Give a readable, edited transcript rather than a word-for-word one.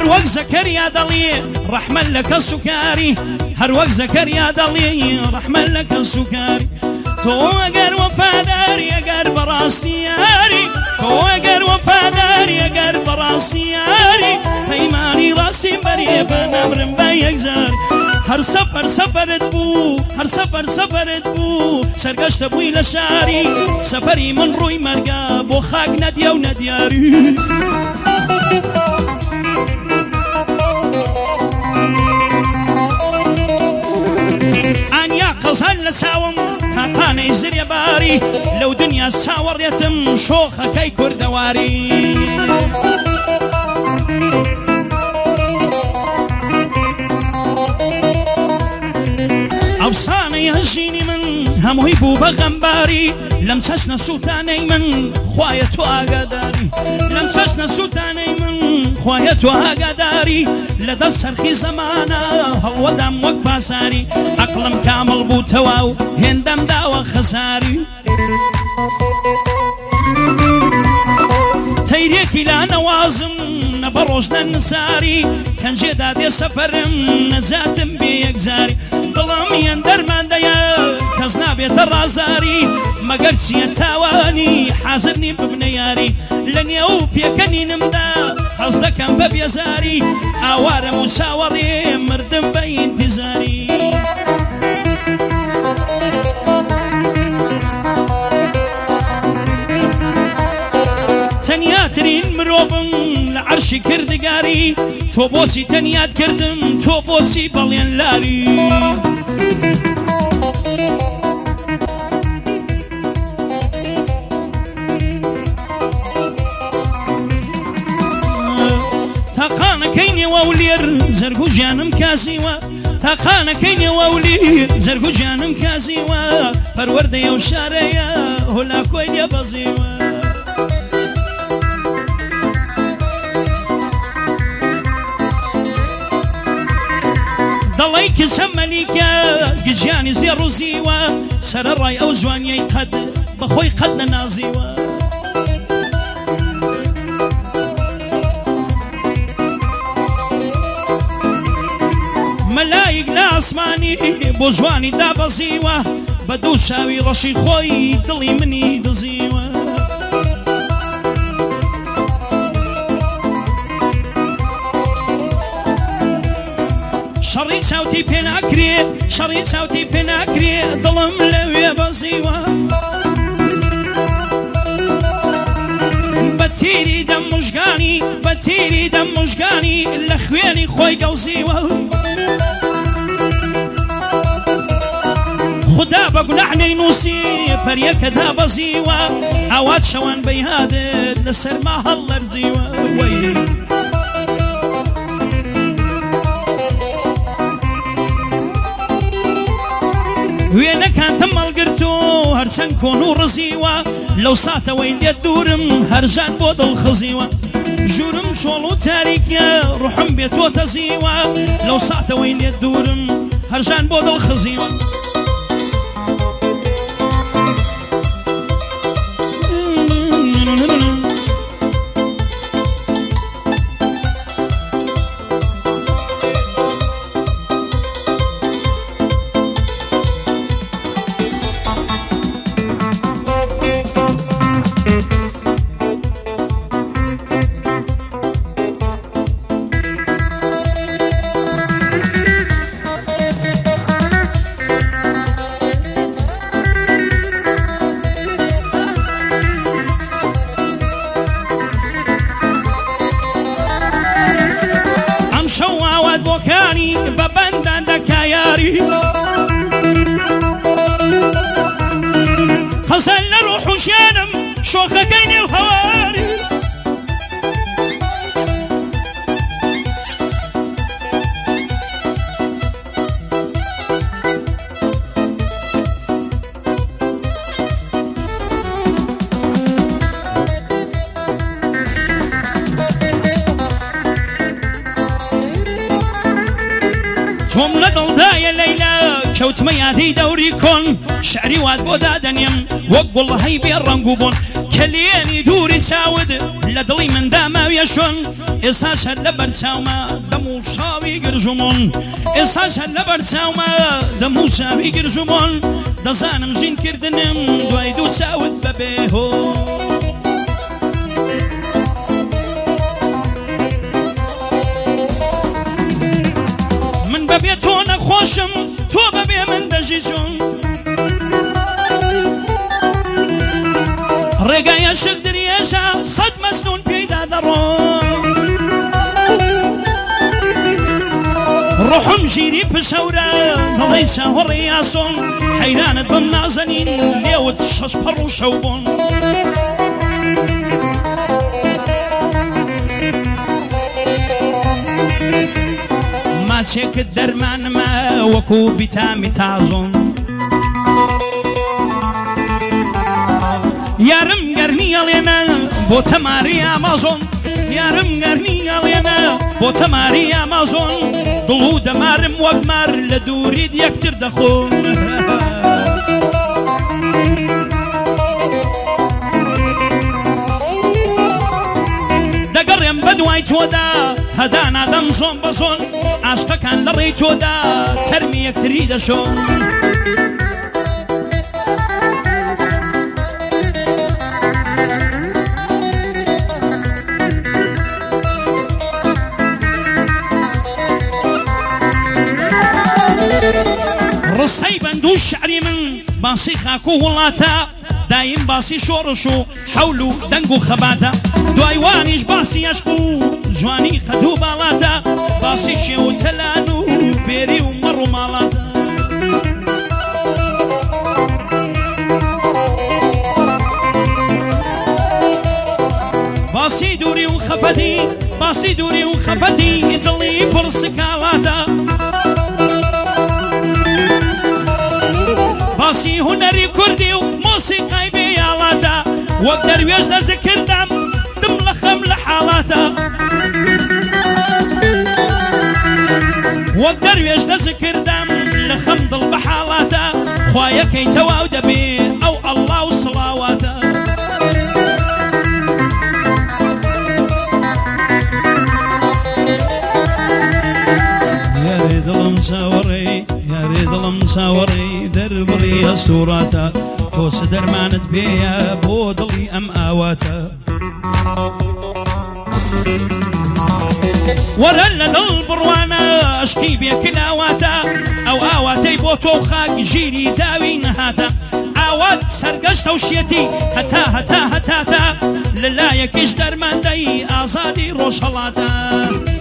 وەک زەکەریا دەڵێ ڕەحمەت لەکە سوکاری هەر وەک زەکەریا دەڵێ ڕەحمەت لەکە سوکاری تۆ ئەگەر وەفاداری ئەگەر بەڕاستی یاری تۆ ئەگەر وەفاداری ئەگەر بەڕاستی یاری پەیمانی ڕاستی بەرێ بە نەمرم بە یەکجار هەر سەفەر سەفەرت بوو هەر سەفەر سەفەرت بوو سەرگەشتە بووی لە شاری سەفەری من ڕووی مەرگە بۆ خاک نەدیە و نەدیاری ئانیا قەزان لە چاوم تاقانەی زرێ باری لەو دنیا چاوەڕێتم شۆخەکەی کوردەواری ئەفسانەی هەژینی من هەمووی بوو بە غەمباری لەم چەشنە سووتانەی من خوایە تۆ ئاگاداری لەم چەشنە سووتانەی من خوایە تۆ ئاگاداری لەدەست سەرخی زەمانە هەڵوەدام وەک پاساری عەقڵم کامڵ بووتەوە و هێندەم داوە خەساری تەیرێکی لا نەوازم نەبە ڕۆژدە نساری کەنجێدا دێ سەفەرم نەجاتم بێ یەکجاری دڵم یەن دەرماندەیە کەس نابێتە ڕازاری مەگەر چیە تاوانی حازرنی ببنە یاری لە نێو پێکەنینمدا هەز دەکەم بە بێزاری ئاوارم و چاوەڕێ مردم بە ئینتیزاری تەنیاترین مرۆڤم لە عەرشی کردگاری تۆ بۆچی تەنیات کردم تۆ بۆچی بەڵێن لاری تاقانەکەی نێوە و لێر زەرگو گیانم کازیوە تاقانەکەی نێوە و لێر زەرگو گیانم کازیوە پەروەردەیە و شارەیە هۆلاکۆی لێ بەزیوە دەڵی کسە مەلیکە گجیانی زێڕ و زیوە سەرە ڕای ئەو جوانیەی قەد بەخۆی قەد نەنازیوە مەلایک لە ئاسمانی بۆ جوانی دابەزیوە بە دوو چاوی ڕەشی خۆی دڵی منی دزیوە شەڕی چاوتی پێ ناکرێ شەڕی چاوتی پێ ناکرێ دڵم لەوێ بەزیوە بە تیری دەم موژگانی بە تیری دەم موژگانی لە خوێنی خۆی گەوزیوە خدا بە گوناحنەی نووسی پەریەکە دابەزیوە ئاوات شەوان بەیهادت لەسەر ما هەڵلەرزیوە وەی وێنەکانتم مەڵگرتو هەرچەند کۆن و ڕزیوە لەو ساتەوەی لێت دوورم هەرژان بۆ دڵخزیوە ژوورم چۆڵ و تاریکە ڕوحم بێتۆتە زیوە لەو ساتەوەی لێت دوورم هەرژان بۆ دڵخزیوە خەزان لە ڕوح و ژیانم شۆخەکەی نێو هەواری تۆم لە دڵدایە لەیلا کەوتمە یادەی دەوری کۆن شعری وات بۆ دادەنێم وەک گوڵ هەی بێ ڕەنگ و بۆن کە لێنی دووری چاود لە دڵی مندا ماویە شۆن ئێستاش هەر لە بەرچاومە دەم و شاوی گرژمۆن ئێستاش هەر لە بەرچاومە دەم و شاوی گرژمۆن دەزانم ژین کردنم دوای دوو چاوت بەبێ هۆ من بەبێ تۆ نەخۆشم تۆ بەبێ من دەژی چۆن ڕێگایە شک درێژە سەد مەسنون پێیدا دەڕۆم ڕۆحم ژیری پشەورە دڵی چاوەڕێ یاسۆن حەیرانت بم نازەنین لێوت شەش پەڕ و شەو بوون ماچێکت دەرمانمە وەکو بیتامی تازۆن یارم گەرنیەڵێنە بۆ تەماری ئامازۆن یارم گەرنیەڵێنە بۆ تەماری ئامازۆن دڵ و دەمارم وەک مار لە دوورید یەکتر دەخۆن دەگەڕێم بەدوای تۆدا هەدا نادەم زۆن بە زۆن عاشقەکان لە ڕێی تۆدا تەرمی یەکتری دەشۆن ڕستەی بەند و شعری من باسی خاک و وڵاتە دایم باسی شۆڕش و حەول و دەنگ و خەباتە دوایوانیش باسی عەشق و جوانی قەد و باڵاتە باسی شێو و تەلان و بێری و مەڕ و ماڵاتە باسی دووری و خەفەتی باسی دووری و خەفەتی دڵی پڕ سکاڵاتە باسی هونەری کوردی و مۆسیقای بێیاڵاتە وەک دەروێش دەزکردم دم لە خەم لە حاڵاتە وەک دەروێش دەزکردم لە خەم دڵ بە حاڵاتە خوایەکەی تەواو دەبێ ئەو ئەڵڵا و سڵاواتە یاری دڵم چاوەڕێ یاری دڵم چاوەڕێ دەربڕی ئەستوڕاتە تۆ چ دەرمانت پێیە بۆ دڵی ئەم ئاواتە وەرە لە دڵ بڕوانە عشقی بێکلاواتە ئەو ئاواتەی بۆ تۆ خاک ژیری داوی نەهاتە ئاوات سەرگەشتە و شێتی هەتا هەتا هەتاتە لەلایەکیش دەرماندەی ئازادی ڕۆژهەڵاتە